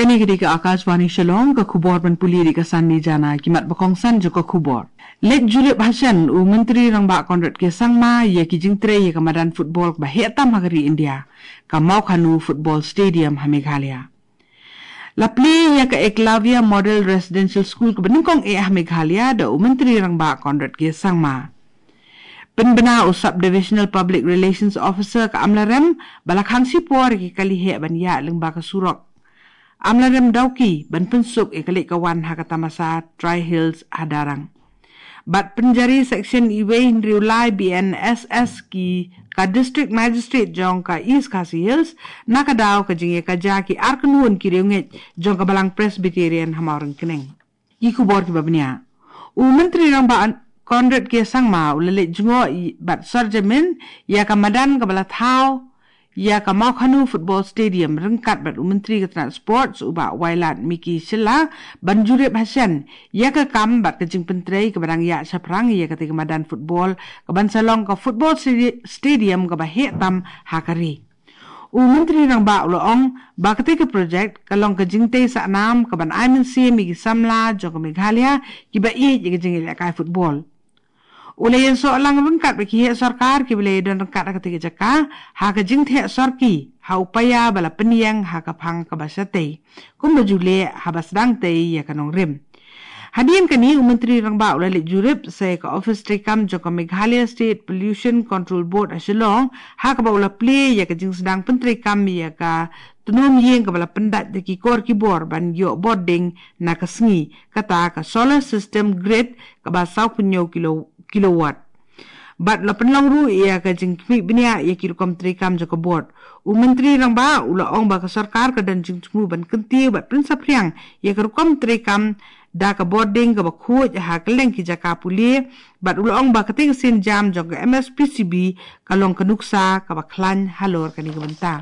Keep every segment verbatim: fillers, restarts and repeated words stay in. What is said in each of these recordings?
Kani ketika Akashvani Shillong ke khubor ban puli di kesan ni jana kimat bakongsan jo ke khubor. Lek Julip Hassan u menteri rang ba Conrad ke sangma ya ki jingtre ya kamadan football ba hetam hagari India ka mau khanu football stadium ha Meghalaya. La play ya ka Eklavia Model Residential School ke beningkong e ah Meghalaya da u menteri rang ba Conrad ke sangma. Penbena u Subdivisional Public Relations Officer ka Amlarem balakhang sipor ki kalihe ban ya lengba ka surok. Amlarem dauki ban pensuk e kalik kawan ha katamasa Tri Hills hadarang. Bat penjari section iwe hindriulai B N S S ki ka district magistrate jong ka East Khasi Hills nakadaw ka jinge ka jaki arkanun ki reunget jong ka balang Presbyterian hamarang keneng. Iku bor ki babnya. U menteri rang ba Conrad ke sangma ulelit jungo bat sarjamin ya ka madan ka balathau ya ka mau khanu football stadium rengkat bat menteri ke transport suba wailat Miki Shilla ban Julip Hassan ya ka kam bat ke jing pentrei ke badang ya saprang ya ka tiga madan football ke ban salong ka football stadium ke bahek tam hakari u menteri rang ba uloong ba ke tiga project kalong ke jing te sa nam ke ban aimen si Miki Samla jong ke Meghalaya ki ba i ke jing ile kai football Ulayan soalang rengkat bagi hak sarkar ki bilai dan rengkat ketika jaka ha ka jing the sarki ha upaya bala peniang ha ka phang ka basate kum bajule ha basdang te ya kanong rim Hadian kani Menteri rang ba ulalik Julip se ka office trikam jo ka Meghalaya State Pollution Control Board a Shillong ha ka ba ula play ya ka jing sedang pentri kam ya ka tunum yeng ka bala pendat de ki kor ki bor ban yo boarding na ka sngi kata ka solar system grid ka ba saw punyo kilo kilowatt. Bat la penlong ru ia ka jing kmi bnia ia ki kom trikam jo ka board. U menteri rang ba ula ong ba ka sarkar ka dan jing tmu ban kenti bat prinsip riang ia ka kom trikam da ka boarding ka ba khu ha keleng ki jaka puli bat ula ong ba ka ting sin jam jo ka M S P C B kalong kanuksa ka ba klan halor kani ka benta.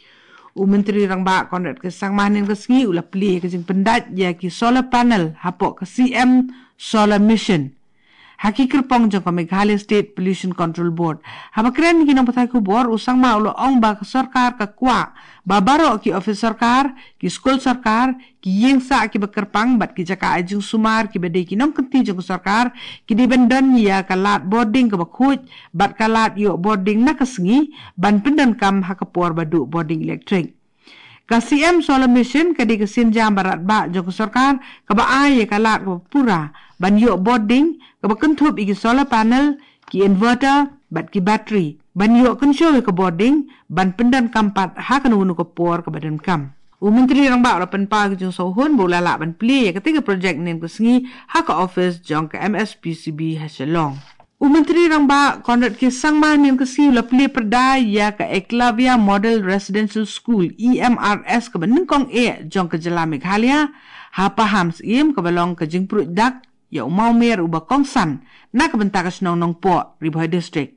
U menteri rang ba Conrad ke sangmanin ka sngi ula pli ka jing pendat ia ki solar panel hapok ka C M Solar Mission. Haki kerpong jong ka Meghalaya State Pollution Control Board. Habakren ki nang patay ko bor usang ma ulo ong ba ka sarkar ka kwa. Babaro ki office sarkar, ki school sarkar, ki yeng sa ki bakerpang bat ki jaka ajung sumar ki badai ki nang kenti jong sarkar, ki di bendan ya ka lat boarding ka bakhut, bat ka lat yo boarding na kasengi, ban pendan kam hakapor badu boarding electric. Ka C M Solar Mission kadi kesin jam barat ba jong sarkar ka ba ay ka lat ka pura ban yo boarding ka ba kentup igi solar panel ki inverter bat ki battery ban yo kensyo ka boarding ban pendan kampat ha kan unu ka por ka badan kam u menteri rang ba pen pa jong sohun bola la ban play ketika project nen ka sngi ha ka office jong ka M S P C B ha Shillong u menteri rang ba Conrad ke sangma nen ka si la play perda ya ka Eklavia Model Residential School E M R S ka beningkong e jong ka jela Meghalaya ha paham sim ka balong ka jing prut dak ya umau mer uba kongsan na kabenta ka snong nong po Ribhai District.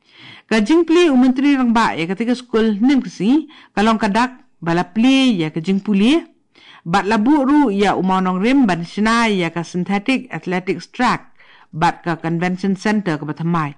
Kajing pli umenteri rang ba ya ketika school nin kasi kalong kadak bala pli ya kajing puli bat labu ru ya umau nong rim ban sina ya ka synthetic athletics track bat ka convention center ka batamai.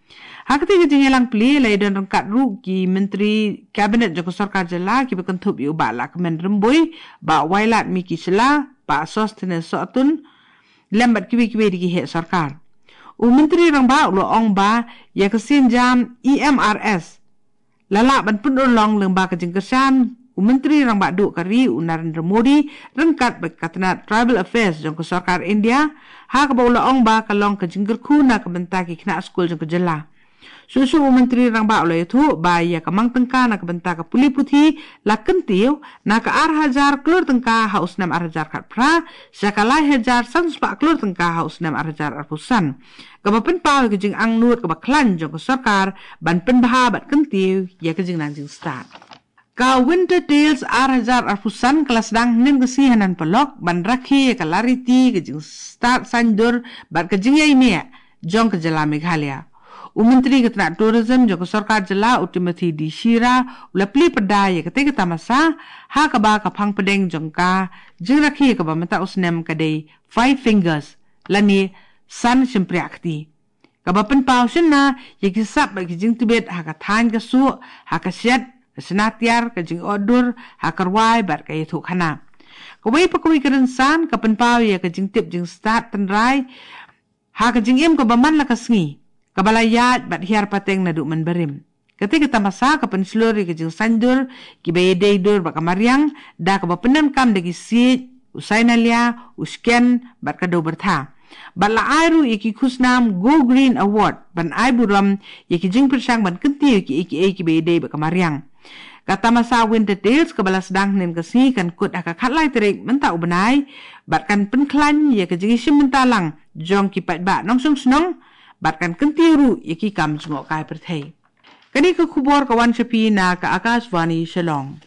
Ha ketika jing elang pli lai don rangkat ru ki menteri kabinet joko sarkar jela ki bekentup yu ba la kemen rembui ba wailat Miki Shilla ba sostene sotun lembat kiwi-kiwi di hek sarkar. U menteri rang ba ulo ong ba ya kesin jam E M R S. Lala ban pun long lengba ke jengkesan u menteri rang ba du kari u Narendra Modi rengkat berkatna Tribal Affairs jong ke sarkar India ha ka ba ulo ong ba kalong ke jengkerku na ke benta ki kena school jong ke jela. Susu u menteri rang ba ulo itu ba ya kamang tengka na ke benta ke puli putih la kentiu na ke ar hajar kelur tengka haus nam ar hajar kat pra sakalai hajar san spak kelur tengka haus nam ar hajar arpusan kaba pen pau ke jing ang nut ke baklan jong ke sarkar ban pen baha bat kentiu ya ke jing nanjing start ka winter tales ar hajar arpusan kelas dang nen ke sihanan pelok ban rakhi ke lariti ke jing start sandur bat ke jing ya ini jong ke jela Meghalaya. U menteri ketna tourism joko sarkar jela u Timothy D Shira ula pli pedai ketika tamasa ha ka ba ka phang pedeng jongka jing rakhi ka ba mata usnem ka dei five fingers lani san simpriakti ka ba pen pau sina ye ki sap ba ki jing tibet ha ka than ka su ha ka siat senatiar ka jing odur ha karwai bar ka itu khana Kawai pa kawai kerensan kapan pau ya ke jing tip jing start tenrai ha ke jing em ke baman la kasngi kabalayat bat hiar pateng na du man berim. Ketika tamasa kapan selori ke jing sandur ki bayedei dur ba kamariang da ka bapenan kam degi sit usai nalia usken bat kado bertha. Bala airu iki kusnam Go Green Award ban ai buram iki jing persang ban kenti iki iki iki bayedei ba kamariang. Kata masa win details kebala sedang nen kesi kan kut aka khatlai terik mentau benai batkan penklan ya ke jing sim mentalang jong ki pat ba nong sung snong batkan kenti ru iki kam jngok kai perthei. Kani ke kubor kawan sepi na ka Akashvani Shillong.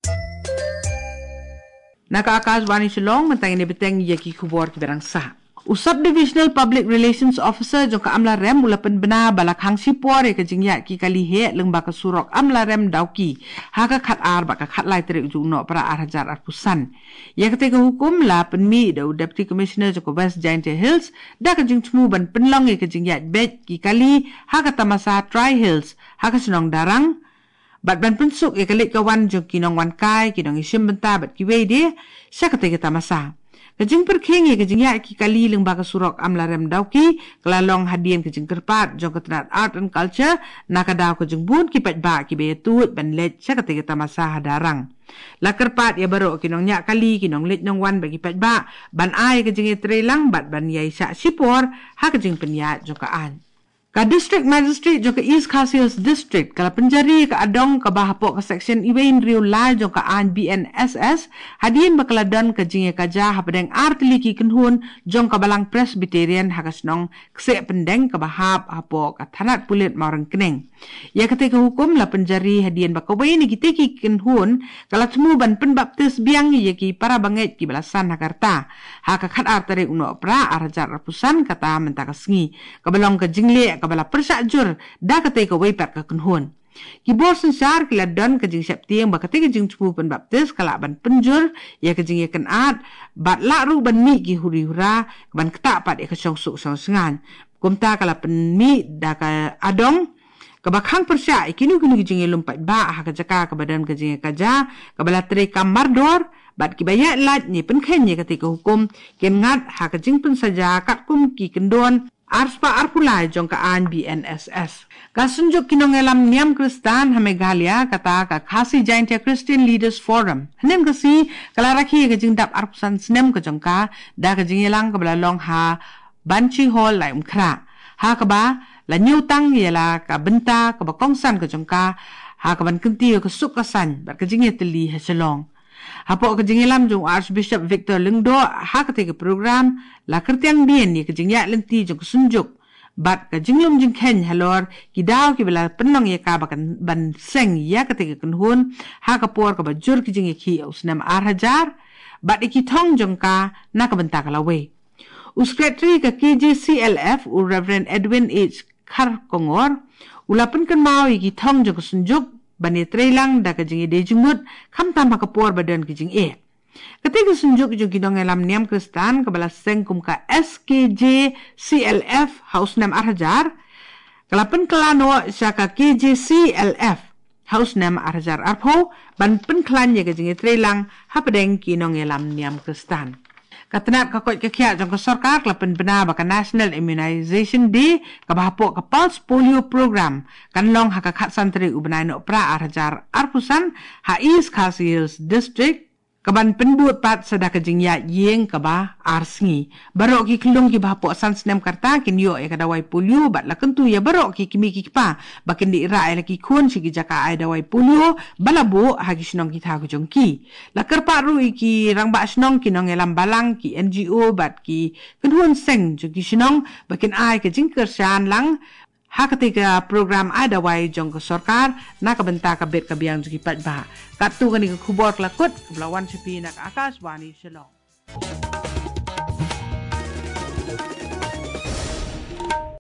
Na ka Akashvani Shillong mentang ini beteng ya ki kubor ki berang sah. Usab Divisional Public Relations Officer jong ka amla rem ulapan bena balak hang sipor ke jingya ki kali he lengba ka surok amla rem dauki ha ka khat ar ba ka khat lai terik jung no para ar hajar ar pusan ya ketika hukum la penmi da Deputy Commissioner jong West Giant Hills da ka jing chmu ban penlong ke jingya bet ki kali ha ka tamasa Tri Hills ha ka senong darang bat ban pensuk ke kalik kawan jong kinong wan kai kinong isim benta bat ki we dia sa ketika tamasa kejing perking ya kejing ya ki kali lengba ka surok amla rem dauki kelalong hadian kejing kerpat jong ketenat art and culture nakadaw kejing bun ki pat ba ki be tut ban let sa ketika tamasa hadarang la kerpat ya baro kinong nya kali kinong let nong wan bagi pat ba ban ai kejing trelang bat ban yai sa sipor ha kejing penya jong kaan ka district magistrate jong ka East Khasi Hills district kala penjari ka adong ka bahapo ka section iwain riu la jong ka an B N S S hadin bakaladan ka jinge ka ja hapadeng artiliki kenhun jong ka balang Presbyterian hakasnong kse pendeng ka bahap hapo ka thanat pulit marang keneng ya ketika hukum la penjari hadin bakawai ni kiteki kenhun kala temu ban penbaptis biang ya ki para banget ki balasan Jakarta ha ka khat artari uno pra arajar rapusan kata mentakasngi ka balong ka jingle kabala persajur da kate ka way pat ka kunhun ki bor sensar kila don ka jing septiang ba kate ka jing chupu pen baptis kala ban penjur ya ka jing kan at bat la ru ban mi ki huri hura ban kta pat e ka song suk song sengan kumta kala pen mi da ka adong kabakhang persya ikinu kinu jing lumpat ba ha ka jaka ka badan ka jing ka ja kabala tre kamar dor bat ki baya lat ni pen khen ye kate ka hukum ken ngat ha ka jing pen saja kat kum ki kendon arspa arpulai jong ka an B N S S. Kasunjuk kinong elam niam Kristan Hamegalia kata ka Khasi Giant Christian Leaders Forum. Hanem kasi kalaraki ka jing dap arpusan snem ka jong ka da ka jing elang ka balalong ha Banchi Hall lai umkra. Ha ka ba la nyutang yela ka benta ka bakongsan ka jong ka ha ka ban kenti ka suk kasan bat ka jing yeteli ha Shillong. Hapo ke jingilam jong Archbishop Victor Lengdo ha ketika program la kertiang bien ni ke jingya lenti jong sunjuk bat ke jinglum jing ken halor ki daw ki bela penong ye ka bakan ban seng ya ketika kenhun ha ka por ka bajur ki jingi ki usnam ar hajar bat iki thong jong ka na ka benta ka lawe uskretri ka K J C L F u Reverend Edwin H Khar Kongor ulapan kan mau iki thong jong sunjuk bani trelang da ka jingi de jumut kham tam ka por badan ki jing e ketika sunjuk jong kidong elam niam Kristan ka bala seng kum ka S K J C L F house nam arhajar kalapan kelano sya ka K J C L F house nam arhajar arpho ban pen klan ye ka jingi trelang hapadeng kinong elam niam Kristan katenat kakot kekia jong kesorkar kelapen benar baka National Immunization Day kabahapo ka Pulse Polio Program kanlong hakakat santri ubenai no pra arhajar arpusan ha East Khasi Hills District kaban penbut pat sadaka jingya yeng kaba arsingi barok ki kelung ki bahapo san snem karta kin yo e kadawai polio bat la kentu ya barok ki kimi ki pa bakin di ra e ki kun si ki jaka ai dawai polio balabu hagi snong ki tha ku jongki la kerpa ru ki rang ba snong ki nong elam balang ki N G O bat ki kenhun seng ju ki snong bakin ai ke jingker shan lang ha ketika program ada wai jong ke sorkar na ka benta ka bet ka biang juki pat ba katu kani ka khubor lakut belawan sepi nak Akashvani Shillong.